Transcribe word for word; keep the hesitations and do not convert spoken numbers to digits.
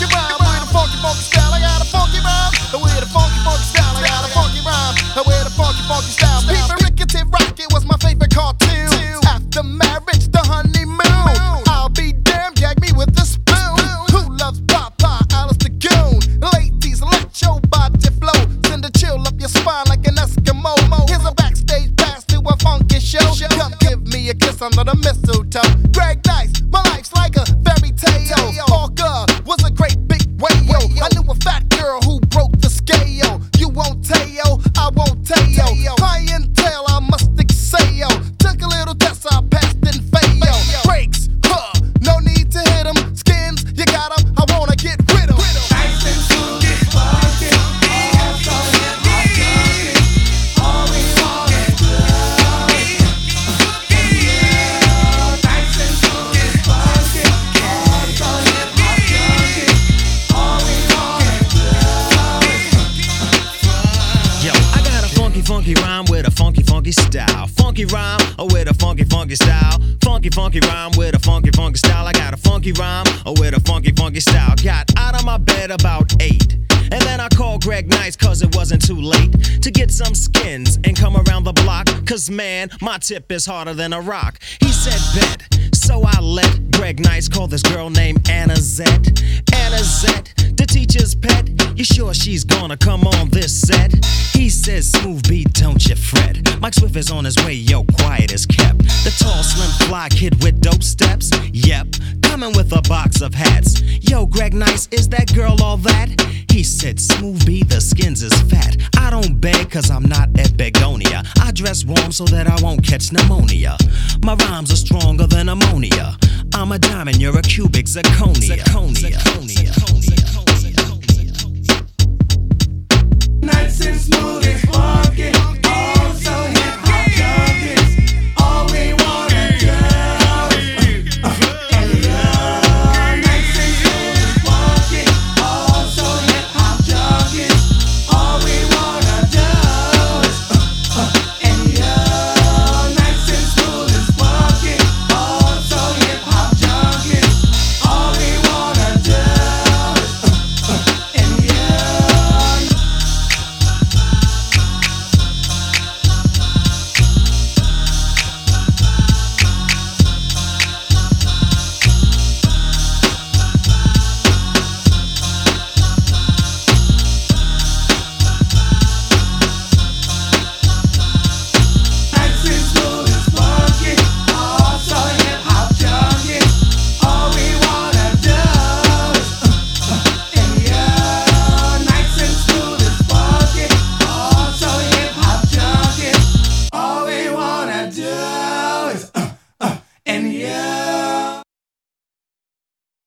funky rhyme with a funky funky style. I got a funky rhyme with a funky funky style. I got a funky rhyme with a funky funky style. Peter Rickety Rocket was my favorite cartoon. After marriage, the honeymoon. I'll be damned, gag me with a spoon. Who loves Papa, Alice the Goon? Ladies, let your body flow. Send a chill up your spine like an Eskimo. Here's a backstage pass to a funky show. Come give me a kiss under the mistletoe. Greg Nice, my life's like a fairy tale. Parker was a great big whale. I knew a fat girl who broke the scale. You won't tell, I won't tell. Clientele, I must excel. Took a little test, I passed and failed. Breaks, huh, no need to hit 'em. Skins, you got 'em, I wanna get rid of 'em. Funky rhyme with a funky, funky style. Funky rhyme with a funky, funky style. Funky, funky rhyme with a funky, funky style. I got a funky rhyme with a funky, funky style. Got out of my bed about eight. And then I called Greg Nice cause it wasn't too late to get some skins and come around the block. Cause man, my tip is harder than a rock. He said bet. So I let Greg Nice call this girl named Anna Zett. Anna Zett, the teacher's pet. You sure she's gonna come on this set? He says, smooth beat, don't you fret. Mike Swift is on his way, yo, quiet as kept. The tall, slim, fly kid with dope steps. Yep, coming with a box of hats. Yo, Greg Nice, is that girl all that? He said, smooth beat, the skins is fat. I don't beg cause I'm not at Begonia. I dress warm so that I won't catch pneumonia. My rhymes are stronger than ammonia. I'm a diamond, you're a cubic zirconia. Zirconia. Zirconia. Zirconia.